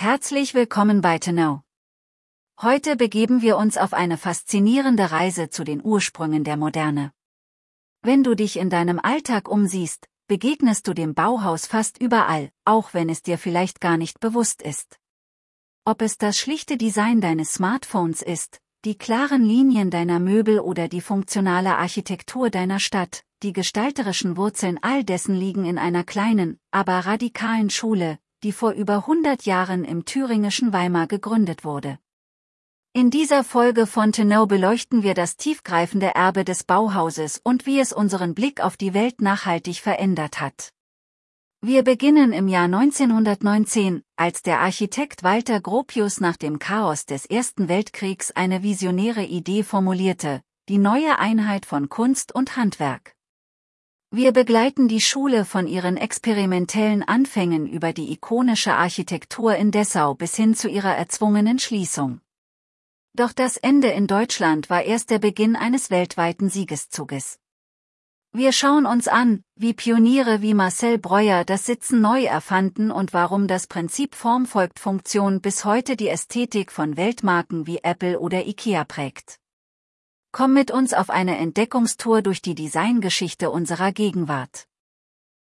Herzlich willkommen bei ToKnow. Heute begeben wir uns auf eine faszinierende Reise zu den Ursprüngen der Moderne. Wenn du dich in deinem Alltag umsiehst, begegnest du dem Bauhaus fast überall, auch wenn es dir vielleicht gar nicht bewusst ist. Ob es das schlichte Design deines Smartphones ist, die klaren Linien deiner Möbel oder die funktionale Architektur deiner Stadt, die gestalterischen Wurzeln all dessen liegen in einer kleinen, aber radikalen Schule, die vor über 100 Jahren im thüringischen Weimar gegründet wurde. In dieser Folge von ToKnow beleuchten wir das tiefgreifende Erbe des Bauhauses und wie es unseren Blick auf die Welt nachhaltig verändert hat. Wir beginnen im Jahr 1919, als der Architekt Walter Gropius nach dem Chaos des Ersten Weltkriegs eine visionäre Idee formulierte: die neue Einheit von Kunst und Handwerk. Wir begleiten die Schule von ihren experimentellen Anfängen über die ikonische Architektur in Dessau bis hin zu ihrer erzwungenen Schließung. Doch das Ende in Deutschland war erst der Beginn eines weltweiten Siegeszuges. Wir schauen uns an, wie Pioniere wie Marcel Breuer das Sitzen neu erfanden und warum das Prinzip Form folgt Funktion bis heute die Ästhetik von Weltmarken wie Apple oder IKEA prägt. Komm mit uns auf eine Entdeckungstour durch die Designgeschichte unserer Gegenwart.